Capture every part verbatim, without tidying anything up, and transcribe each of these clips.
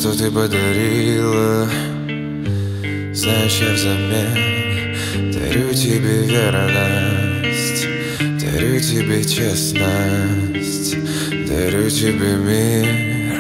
что ты подарила. Знаешь, я взамен дарю тебе верность, дарю тебе честность, дарю тебе мир.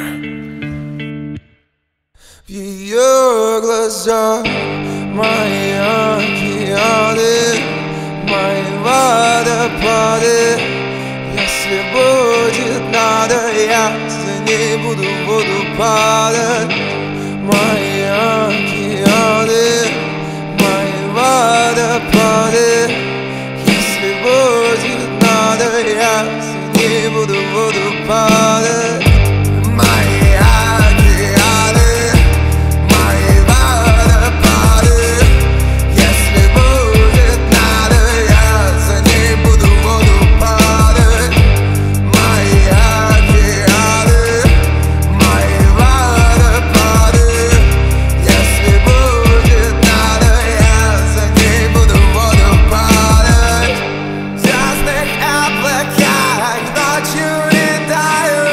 В ее глазах мои океаны, мои водопады. Если будет надо, я за ней буду в воду падать. Мои океаны, мои водопады. Если будет надо, я за ней буду в воду падать. Мои океаны, мои водопады. Если будет надо, я за ней буду в воду падать. Мои океаны, мои водопады. Если будет надо, я за ней буду в воду падать. В звездных облаках ночью летаю.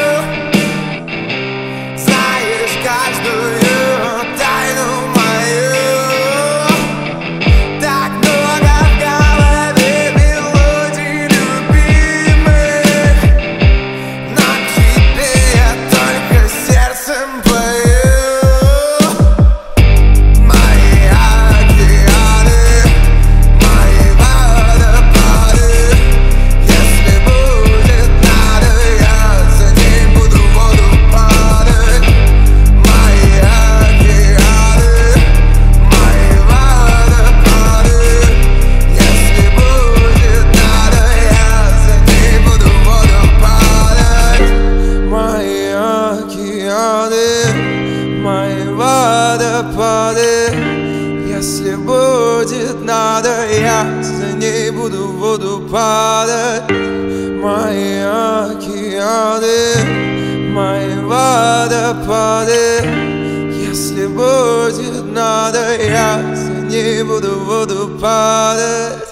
Знаешь каждую тайну мою. Так много в голове мелодий любимых, но тебе я только сердцем пою. Мои океаны, мои водопады. Если будет надо, я за ней буду в воду падать. Мои океаны, мои водопады. Если будет надо, я за ней буду в воду падать. Мои океаны, мои водопады. Если будет надо, я за ней буду в воду падать. Мои океаны, мои водопады. Если будет надо, я за ней буду в воду падать.